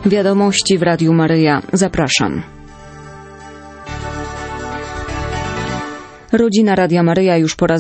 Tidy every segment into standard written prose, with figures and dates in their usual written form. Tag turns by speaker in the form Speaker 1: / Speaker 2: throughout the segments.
Speaker 1: Wiadomości w Radiu Maryja. Zapraszam. Rodzina Radia Maryja już po raz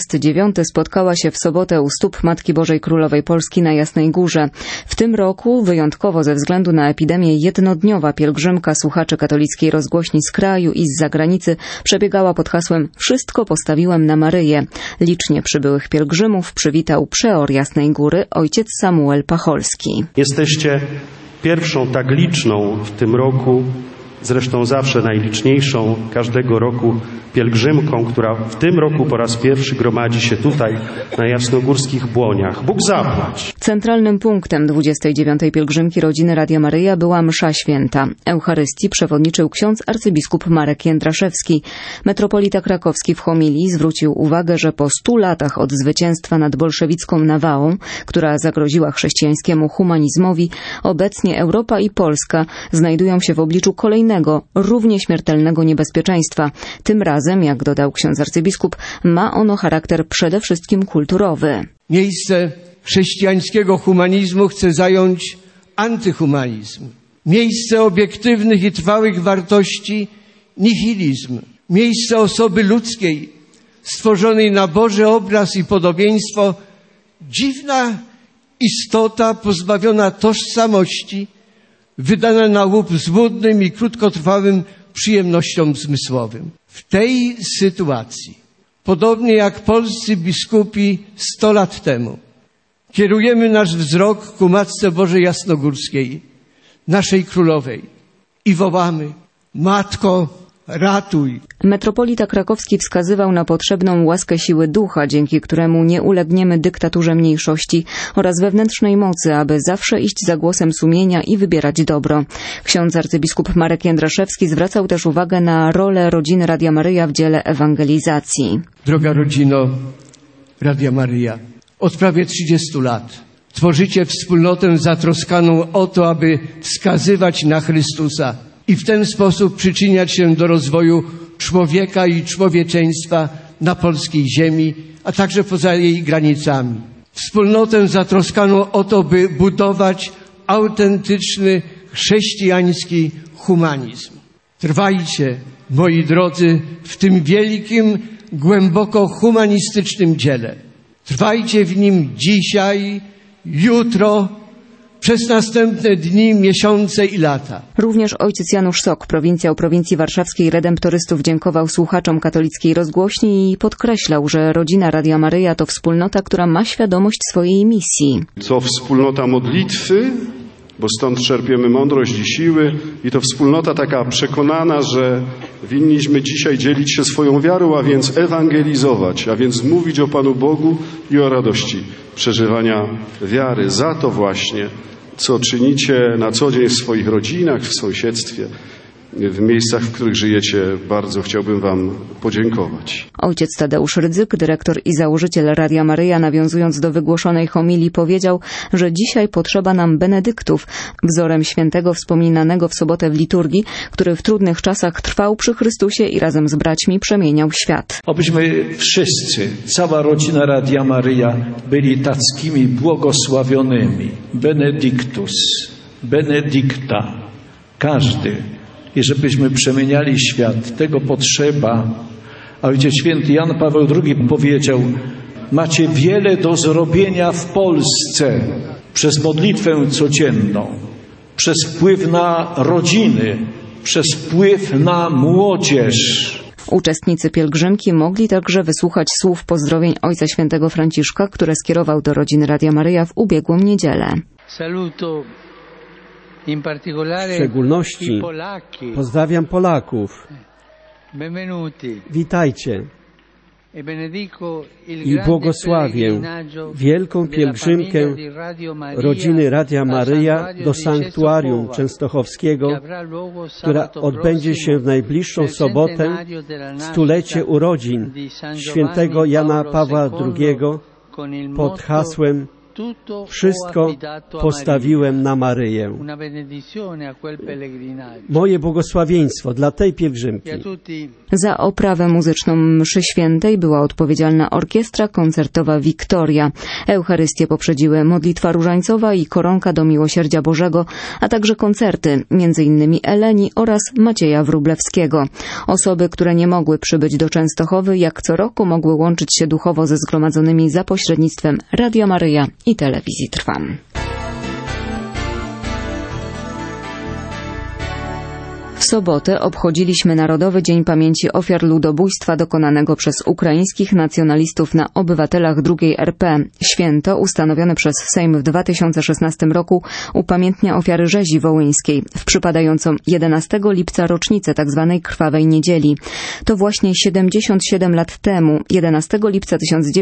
Speaker 1: 29 spotkała się w sobotę u stóp Matki Bożej Królowej Polski na Jasnej Górze. W tym roku, wyjątkowo ze względu na epidemię, jednodniowa pielgrzymka słuchaczy katolickiej rozgłośni z kraju i z zagranicy przebiegała pod hasłem „Wszystko postawiłem na Maryję”. Licznie przybyłych pielgrzymów przywitał przeor Jasnej Góry ojciec Samuel Pacholski.
Speaker 2: Jesteście pierwszą tak liczną w tym roku, zresztą zawsze najliczniejszą każdego roku pielgrzymką, która w tym roku po raz pierwszy gromadzi się tutaj na jasnogórskich błoniach. Bóg zapłać!
Speaker 1: Centralnym punktem 29. pielgrzymki rodziny Radia Maryja była msza święta. Eucharystii przewodniczył ksiądz arcybiskup Marek Jędraszewski. Metropolita krakowski w homilii zwrócił uwagę, że po 100 latach od zwycięstwa nad bolszewicką nawałą, która zagroziła chrześcijańskiemu humanizmowi, obecnie Europa i Polska znajdują się w obliczu kolejnego, równie śmiertelnego niebezpieczeństwa. Tym razem, jak dodał ksiądz arcybiskup, ma ono charakter przede wszystkim kulturowy.
Speaker 3: Miejsce chrześcijańskiego humanizmu chce zająć antyhumanizm. Miejsce obiektywnych i trwałych wartości nihilizm. Miejsce osoby ludzkiej, stworzonej na Boży obraz i podobieństwo, dziwna istota pozbawiona tożsamości, wydana na łup złudnym i krótkotrwałym przyjemnościom zmysłowym. W tej sytuacji, podobnie jak polscy biskupi 100 lat temu, kierujemy nasz wzrok ku Matce Bożej Jasnogórskiej, naszej Królowej, i wołamy: Matko, ratuj!
Speaker 1: Metropolita krakowski wskazywał na potrzebną łaskę siły ducha, dzięki któremu nie ulegniemy dyktaturze mniejszości oraz wewnętrznej mocy, aby zawsze iść za głosem sumienia i wybierać dobro. Ksiądz arcybiskup Marek Jędraszewski zwracał też uwagę na rolę rodziny Radia Maryja w dziele ewangelizacji.
Speaker 3: Droga rodzino Radia Maryja, od prawie 30 lat tworzycie wspólnotę zatroskaną o to, aby wskazywać na Chrystusa i w ten sposób przyczyniać się do rozwoju człowieka i człowieczeństwa na polskiej ziemi, a także poza jej granicami. Wspólnotę zatroskaną o to, by budować autentyczny chrześcijański humanizm. Trwajcie, moi drodzy, w tym wielkim, głęboko humanistycznym dziele. Trwajcie w nim dzisiaj, jutro, przez następne dni, miesiące i lata.
Speaker 1: Również ojciec Janusz Sok, prowincjał prowincji warszawskiej redemptorystów, dziękował słuchaczom katolickiej rozgłośni i podkreślał, że rodzina Radia Maryja to wspólnota, która ma świadomość swojej misji.
Speaker 4: To wspólnota modlitwy, bo stąd czerpiemy mądrość i siły, i to wspólnota taka przekonana, że winniśmy dzisiaj dzielić się swoją wiarą, a więc ewangelizować, a więc mówić o Panu Bogu i o radości przeżywania wiary. Za to właśnie, co czynicie na co dzień w swoich rodzinach, w sąsiedztwie, w miejscach, w których żyjecie, bardzo chciałbym Wam podziękować.
Speaker 1: Ojciec Tadeusz Rydzyk, dyrektor i założyciel Radia Maryja, nawiązując do wygłoszonej homilii, powiedział, że dzisiaj potrzeba nam benedyktów, wzorem świętego wspominanego w sobotę w liturgii, który w trudnych czasach trwał przy Chrystusie i razem z braćmi przemieniał świat.
Speaker 5: Obyśmy wszyscy, cała rodzina Radia Maryja, byli tackimi błogosławionymi. Benedictus, benedicta, każdy. I żebyśmy przemieniali świat. Tego potrzeba. A Ojciec Święty Jan Paweł II powiedział: macie wiele do zrobienia w Polsce przez modlitwę codzienną, przez wpływ na rodziny, przez wpływ na młodzież.
Speaker 1: Uczestnicy pielgrzymki mogli także wysłuchać słów pozdrowień Ojca Świętego Franciszka, które skierował do rodziny Radia Maryja w ubiegłą niedzielę.
Speaker 6: W szczególności pozdrawiam Polaków. Witajcie. I błogosławię wielką pielgrzymkę rodziny Radia Maryja do sanktuarium częstochowskiego, która odbędzie się w najbliższą sobotę, stulecie urodzin świętego Jana Pawła II, pod hasłem Wszystko postawiłem na Maryję. Moje błogosławieństwo dla tej pielgrzymki.
Speaker 1: Za oprawę muzyczną mszy świętej była odpowiedzialna orkiestra koncertowa Wiktoria. Eucharystię poprzedziły modlitwa różańcowa i koronka do Miłosierdzia Bożego, a także koncerty, m.in. Eleni oraz Macieja Wróblewskiego. Osoby, które nie mogły przybyć do Częstochowy, jak co roku mogły łączyć się duchowo ze zgromadzonymi za pośrednictwem Radia Maryja i Telewizji Trwam. W sobotę obchodziliśmy Narodowy Dzień Pamięci Ofiar Ludobójstwa dokonanego przez ukraińskich nacjonalistów na obywatelach II RP. Święto ustanowione przez Sejm w 2016 roku upamiętnia ofiary rzezi wołyńskiej w przypadającą 11 lipca rocznicę tzw. Krwawej Niedzieli. To właśnie 77 lat temu, 11 lipca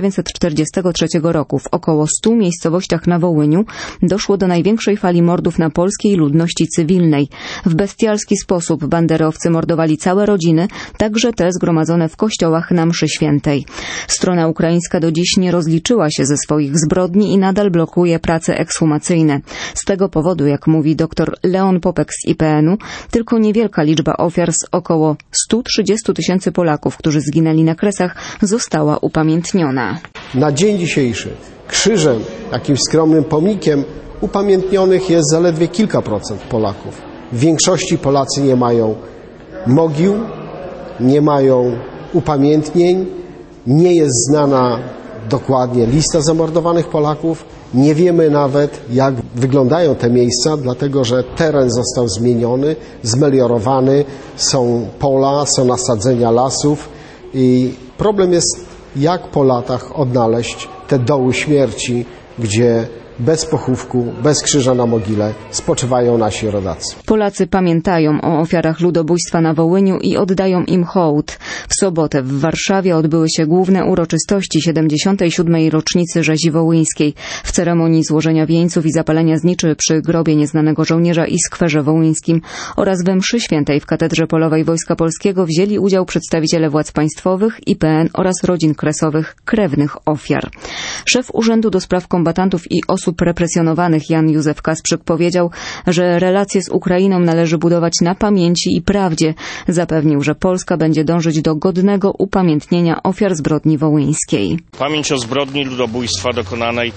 Speaker 1: 1943 roku w około 100 miejscowościach na Wołyniu doszło do największej fali mordów na polskiej ludności cywilnej. W bestialski sposób banderowcy mordowali całe rodziny, także te zgromadzone w kościołach na mszy świętej. Strona ukraińska do dziś nie rozliczyła się ze swoich zbrodni i nadal blokuje prace ekshumacyjne. Z tego powodu, jak mówi dr Leon Popek z IPN-u, tylko niewielka liczba ofiar z około 130 000 Polaków, którzy zginęli na Kresach, została upamiętniona.
Speaker 7: Na dzień dzisiejszy krzyżem, takim skromnym pomnikiem, upamiętnionych jest zaledwie kilka procent Polaków. W większości Polacy nie mają mogił, nie mają upamiętnień, nie jest znana dokładnie lista zamordowanych Polaków. Nie wiemy nawet, jak wyglądają te miejsca, dlatego że teren został zmieniony, zmeliorowany, są pola, są nasadzenia lasów i problem jest, jak po latach odnaleźć te doły śmierci, gdzie bez pochówku, bez krzyża na mogile spoczywają nasi rodacy.
Speaker 1: Polacy pamiętają o ofiarach ludobójstwa na Wołyniu i oddają im hołd. W sobotę w Warszawie odbyły się główne uroczystości 77. rocznicy rzezi wołyńskiej. W ceremonii złożenia wieńców i zapalenia zniczy przy grobie nieznanego żołnierza i skwerze wołyńskim oraz we mszy świętej w Katedrze Polowej Wojska Polskiego wzięli udział przedstawiciele władz państwowych, IPN oraz rodzin kresowych, krewnych ofiar. Szef Urzędu do Spraw Kombatantów i Osób Represjonowanych Jan Józef Kasprzyk powiedział, że relacje z Ukrainą należy budować na pamięci i prawdzie. Zapewnił, że Polska będzie dążyć do godnego upamiętnienia ofiar zbrodni wołyńskiej.
Speaker 8: Pamięć o zbrodni ludobójstwa dokonanej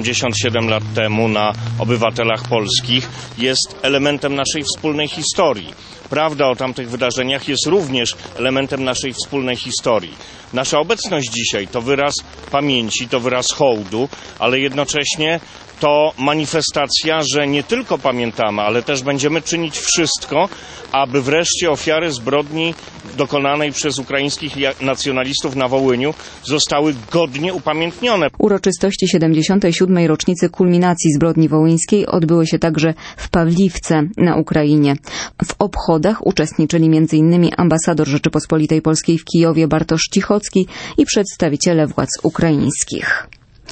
Speaker 8: 77 lat temu na obywatelach polskich jest elementem naszej wspólnej historii. Prawda o tamtych wydarzeniach jest również elementem naszej wspólnej historii. Nasza obecność dzisiaj to wyraz pamięci, to wyraz hołdu, ale jednocześnie to manifestacja, że nie tylko pamiętamy, ale też będziemy czynić wszystko, aby wreszcie ofiary zbrodni dokonanej przez ukraińskich nacjonalistów na Wołyniu zostały godnie upamiętnione.
Speaker 1: Uroczystości 77. rocznicy kulminacji zbrodni wołyńskiej odbyły się także w Pawliwce na Ukrainie. W obchodach uczestniczyli m.in. ambasador Rzeczypospolitej Polskiej w Kijowie Bartosz Cichocki i przedstawiciele władz ukraińskich.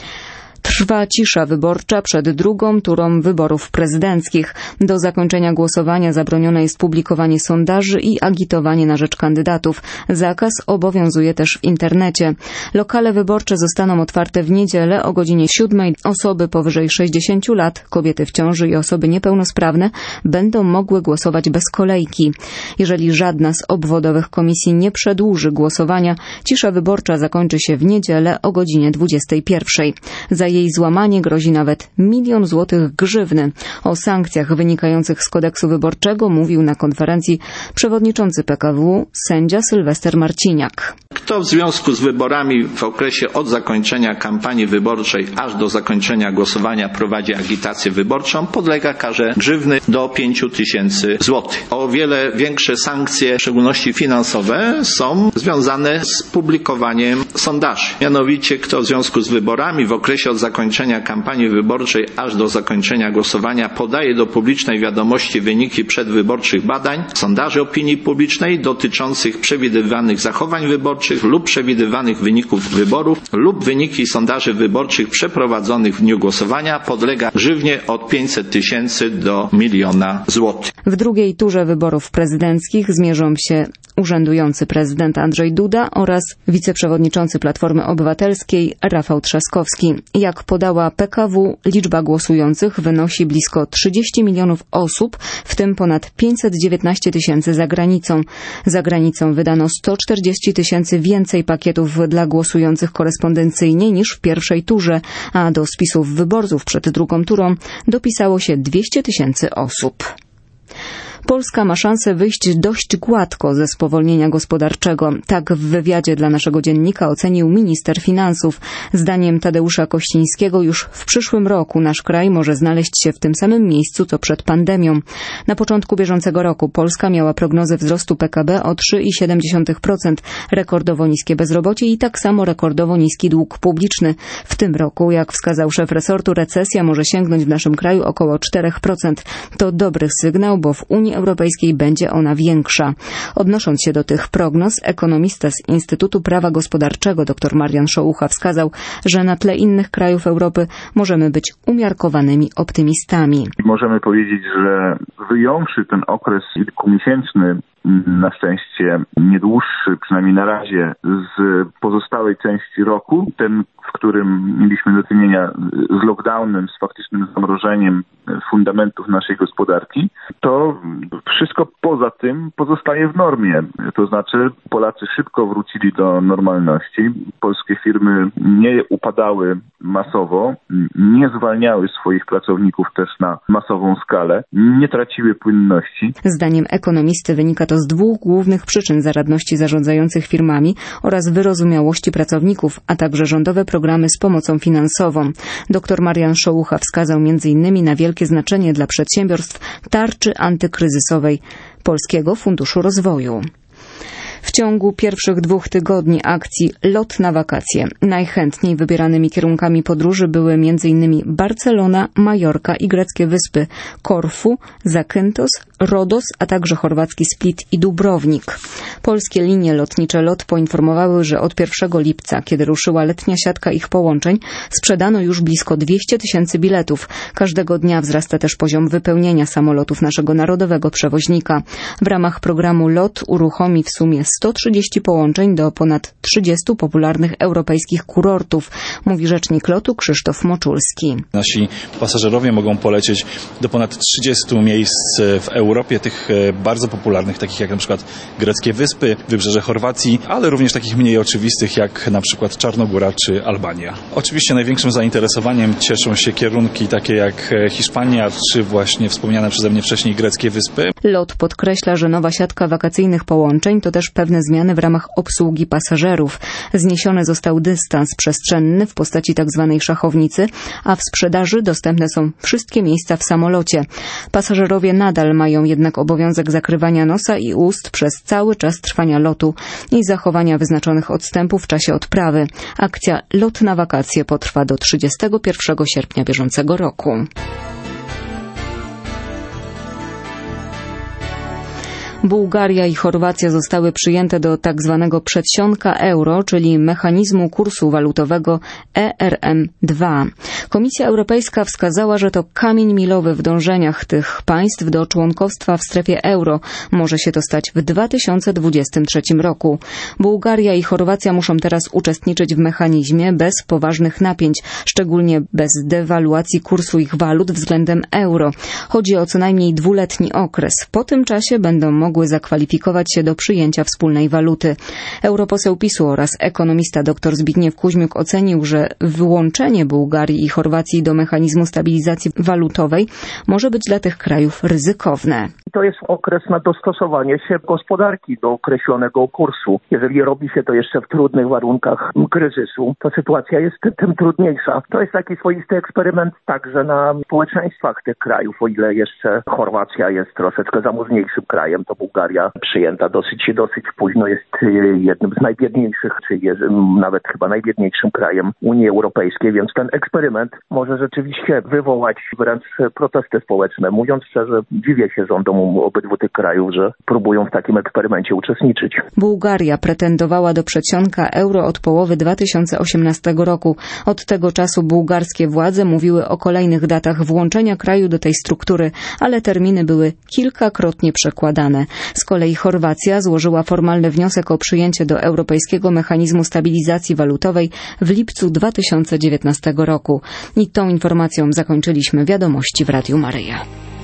Speaker 1: Trwa cisza wyborcza przed drugą turą wyborów prezydenckich. Do zakończenia głosowania zabronione jest publikowanie sondaży i agitowanie na rzecz kandydatów. Zakaz obowiązuje też w internecie. Lokale wyborcze zostaną otwarte w niedzielę o godzinie 7. Osoby powyżej 60 lat, kobiety w ciąży i osoby niepełnosprawne będą mogły głosować bez kolejki. Jeżeli żadna z obwodowych komisji nie przedłuży głosowania, cisza wyborcza zakończy się w niedzielę o godzinie 21. Za jej złamanie grozi nawet 1 000 000 złotych grzywny. O sankcjach wynikających z kodeksu wyborczego mówił na konferencji przewodniczący PKW sędzia Sylwester Marciniak.
Speaker 9: Kto w związku z wyborami w okresie od zakończenia kampanii wyborczej aż do zakończenia głosowania prowadzi agitację wyborczą, podlega karze grzywny do 5 000 złotych. O wiele większe sankcje, w szczególności finansowe, są związane z publikowaniem sondaży. Mianowicie, kto w związku z wyborami w okresie od zakończenia kampanii wyborczej aż do zakończenia głosowania podaje do publicznej wiadomości wyniki przedwyborczych badań, sondaży opinii publicznej dotyczących przewidywanych zachowań wyborczych lub przewidywanych wyników wyborów lub wyniki sondaży wyborczych przeprowadzonych w dniu głosowania, podlega grzywnie od 500 000 do 1 000 000 złotych.
Speaker 1: W drugiej turze wyborów prezydenckich zmierzą się urzędujący prezydent Andrzej Duda oraz wiceprzewodniczący Platformy Obywatelskiej Rafał Trzaskowski. Jak podała PKW, liczba głosujących wynosi blisko 30 milionów osób, w tym ponad 519 tysięcy za granicą. Za granicą wydano 140 tysięcy więcej pakietów dla głosujących korespondencyjnie niż w pierwszej turze, a do spisów wyborców przed drugą turą dopisało się 200 tysięcy osób. Polska ma szansę wyjść dość gładko ze spowolnienia gospodarczego. Tak w wywiadzie dla naszego dziennika ocenił minister finansów. Zdaniem Tadeusza Kościńskiego już w przyszłym roku nasz kraj może znaleźć się w tym samym miejscu co przed pandemią. Na początku bieżącego roku Polska miała prognozę wzrostu PKB o 3,7%, rekordowo niskie bezrobocie i tak samo rekordowo niski dług publiczny. W tym roku, jak wskazał szef resortu, recesja może sięgnąć w naszym kraju około 4%. To dobry sygnał, bo w Unii Europejskiej będzie ona większa. Odnosząc się do tych prognoz, ekonomista z Instytutu Prawa Gospodarczego dr Marian Szołucha wskazał, że na tle innych krajów Europy możemy być umiarkowanymi optymistami.
Speaker 10: Możemy powiedzieć, że wyjąwszy ten okres kilkumiesięczny, na szczęście nie dłuższy, przynajmniej na razie, z pozostałej części roku, ten, w którym mieliśmy do czynienia z lockdownem, z faktycznym zamrożeniem fundamentów naszej gospodarki, to wszystko poza tym pozostaje w normie. To znaczy Polacy szybko wrócili do normalności, polskie firmy nie upadały masowo, nie zwalniały swoich pracowników też na masową skalę, nie traciły płynności.
Speaker 1: Zdaniem ekonomisty wynika to z dwóch głównych przyczyn zaradności zarządzających firmami oraz wyrozumiałości pracowników, a także rządowe programy z pomocą finansową. Dr Marian Szołucha wskazał m.in. na wielkie znaczenie dla przedsiębiorstw tarczy antykryzysowej Polskiego Funduszu Rozwoju. W ciągu pierwszych 2 tygodni akcji Lot na wakacje najchętniej wybieranymi kierunkami podróży były m.in. Barcelona, Majorka i greckie wyspy Korfu, Zakynthos, Rodos, a także chorwacki Split i Dubrownik. Polskie linie lotnicze LOT poinformowały, że od 1 lipca, kiedy ruszyła letnia siatka ich połączeń, sprzedano już blisko 200 tysięcy biletów. Każdego dnia wzrasta też poziom wypełnienia samolotów naszego narodowego przewoźnika. W ramach programu LOT uruchomi w sumie 130 połączeń do ponad 30 popularnych europejskich kurortów, mówi rzecznik LOT-u Krzysztof Moczulski.
Speaker 11: Nasi pasażerowie mogą polecieć do ponad 30 miejsc w Europie, tych bardzo popularnych, takich jak na przykład greckie wyspy, wybrzeże Chorwacji, ale również takich mniej oczywistych jak na przykład Czarnogóra czy Albania. Oczywiście największym zainteresowaniem cieszą się kierunki takie jak Hiszpania czy właśnie wspomniane przeze mnie wcześniej greckie wyspy.
Speaker 1: LOT podkreśla, że nowa siatka wakacyjnych połączeń to też pewne zmiany w ramach obsługi pasażerów. Zniesiony został dystans przestrzenny w postaci tzw. szachownicy, a w sprzedaży dostępne są wszystkie miejsca w samolocie. Pasażerowie nadal mają jednak obowiązek zakrywania nosa i ust przez cały czas trwania lotu i zachowania wyznaczonych odstępów w czasie odprawy. Akcja Lot na wakacje potrwa do 31 sierpnia bieżącego roku. Bułgaria i Chorwacja zostały przyjęte do tzw. przedsionka euro, czyli mechanizmu kursu walutowego ERM2. Komisja Europejska wskazała, że to kamień milowy w dążeniach tych państw do członkostwa w strefie euro. Może się to stać w 2023 roku. Bułgaria i Chorwacja muszą teraz uczestniczyć w mechanizmie bez poważnych napięć, szczególnie bez dewaluacji kursu ich walut względem euro. Chodzi o co najmniej 2-letni okres. Po tym czasie będą mogły zakwalifikować się do przyjęcia wspólnej waluty. Europoseł PiS-u oraz ekonomista dr Zbigniew Kuźmiuk ocenił, że wyłączenie Bułgarii i Chorwacji do mechanizmu stabilizacji walutowej może być dla tych krajów ryzykowne.
Speaker 12: To jest okres na dostosowanie się gospodarki do określonego kursu. Jeżeli robi się to jeszcze w trudnych warunkach kryzysu, to sytuacja jest tym trudniejsza. To jest taki swoisty eksperyment także na społeczeństwach tych krajów, o ile jeszcze Chorwacja jest troszeczkę zamożniejszym krajem, to Bułgaria przyjęta dosyć późno jest jednym z najbiedniejszych, czy jest nawet chyba najbiedniejszym krajem Unii Europejskiej, więc ten eksperyment może rzeczywiście wywołać wręcz protesty społeczne. Mówiąc szczerze, dziwię się rządom świadomością obydwu tych krajów, że próbują w takim eksperymencie uczestniczyć.
Speaker 1: Bułgaria pretendowała do przedsionka euro od połowy 2018 roku. Od tego czasu bułgarskie władze mówiły o kolejnych datach włączenia kraju do tej struktury, ale terminy były kilkakrotnie przekładane. Z kolei Chorwacja złożyła formalny wniosek o przyjęcie do Europejskiego Mechanizmu Stabilizacji Walutowej w lipcu 2019 roku. I tą informacją zakończyliśmy wiadomości w Radiu Maryja.